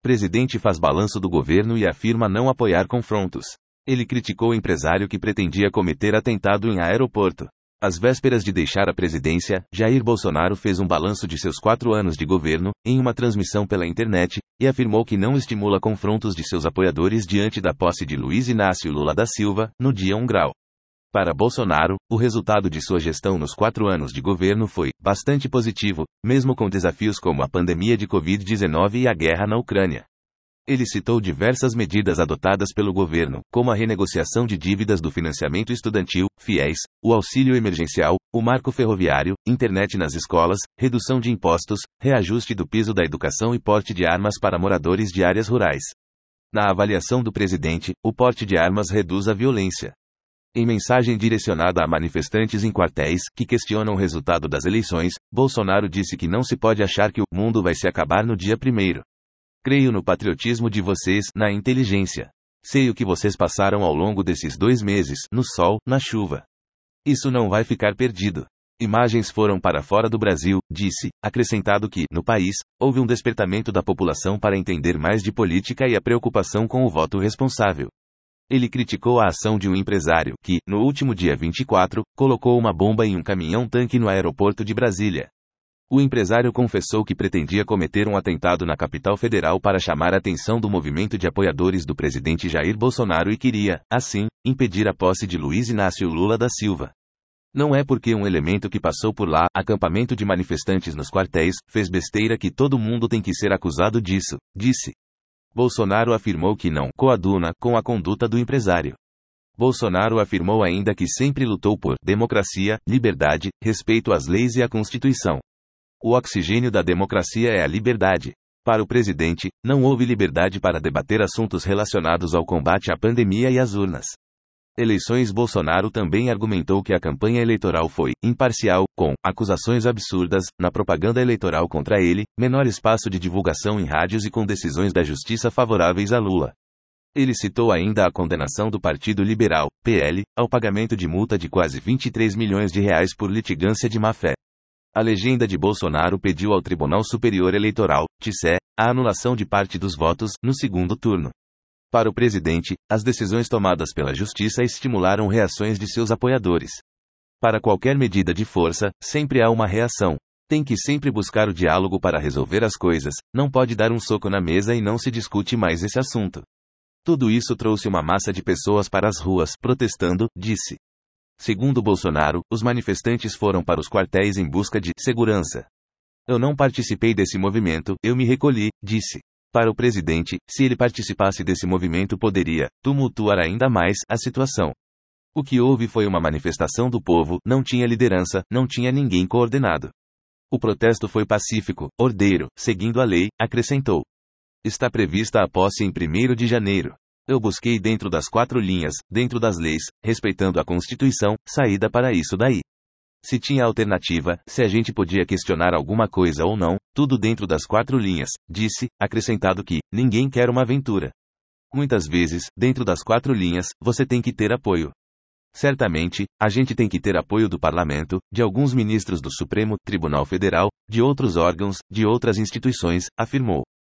Presidente faz balanço do governo e afirma não apoiar confrontos. Ele criticou o empresário que pretendia cometer atentado em aeroporto. Às vésperas de deixar a presidência, Jair Bolsonaro fez um balanço de seus 4 anos de governo, em uma transmissão pela internet, e afirmou que não estimula confrontos de seus apoiadores diante da posse de Luiz Inácio Lula da Silva, no dia 1 grau. Para Bolsonaro, o resultado de sua gestão nos 4 anos de governo foi bastante positivo, mesmo com desafios como a pandemia de Covid-19 e a guerra na Ucrânia. Ele citou diversas medidas adotadas pelo governo, como a renegociação de dívidas do financiamento estudantil, FIES, o auxílio emergencial, o marco ferroviário, internet nas escolas, redução de impostos, reajuste do piso da educação e porte de armas para moradores de áreas rurais. Na avaliação do presidente, o porte de armas reduz a violência. Em mensagem direcionada a manifestantes em quartéis que questionam o resultado das eleições, Bolsonaro disse que não se pode achar que o mundo vai se acabar no dia 1º. Creio no patriotismo de vocês, na inteligência. Sei o que vocês passaram ao longo desses 2 meses, no sol, na chuva. Isso não vai ficar perdido. Imagens foram para fora do Brasil, disse, acrescentado que, no país, houve um despertamento da população para entender mais de política e a preocupação com o voto responsável. Ele criticou a ação de um empresário que, no último dia 24, colocou uma bomba em um caminhão-tanque no aeroporto de Brasília. O empresário confessou que pretendia cometer um atentado na capital federal para chamar a atenção do movimento de apoiadores do presidente Jair Bolsonaro e queria, assim, impedir a posse de Luiz Inácio Lula da Silva. Não é porque um elemento que passou por lá, acampamento de manifestantes nos quartéis, fez besteira que todo mundo tem que ser acusado disso, disse. Bolsonaro afirmou que não coaduna com a conduta do empresário. Bolsonaro afirmou ainda que sempre lutou por democracia, liberdade, respeito às leis e à Constituição. O oxigênio da democracia é a liberdade. Para o presidente, não houve liberdade para debater assuntos relacionados ao combate à pandemia e às urnas. Eleições. Bolsonaro também argumentou que a campanha eleitoral foi imparcial, com acusações absurdas na propaganda eleitoral contra ele, menor espaço de divulgação em rádios e com decisões da justiça favoráveis a Lula. Ele citou ainda a condenação do Partido Liberal, PL, ao pagamento de multa de quase 23 milhões de reais por litigância de má-fé. A legenda de Bolsonaro pediu ao Tribunal Superior Eleitoral, TSE, a anulação de parte dos votos, no segundo turno. Para o presidente, as decisões tomadas pela justiça estimularam reações de seus apoiadores. Para qualquer medida de força, sempre há uma reação. Tem que sempre buscar o diálogo para resolver as coisas, não pode dar um soco na mesa e não se discute mais esse assunto. Tudo isso trouxe uma massa de pessoas para as ruas, protestando, disse. Segundo Bolsonaro, os manifestantes foram para os quartéis em busca de segurança. Eu não participei desse movimento, eu me recolhi, disse. Para o presidente, se ele participasse desse movimento poderia tumultuar ainda mais a situação. O que houve foi uma manifestação do povo, não tinha liderança, não tinha ninguém coordenado. O protesto foi pacífico, ordeiro, seguindo a lei, acrescentou. Está prevista a posse em 1º de janeiro. Eu busquei dentro das 4 linhas, dentro das leis, respeitando a Constituição, saída para isso daí. Se tinha alternativa, se a gente podia questionar alguma coisa ou não, tudo dentro das 4 linhas, disse, acrescentado que, ninguém quer uma aventura. Muitas vezes, dentro das 4 linhas, você tem que ter apoio. Certamente, a gente tem que ter apoio do Parlamento, de alguns ministros do Supremo Tribunal Federal, de outros órgãos, de outras instituições, afirmou.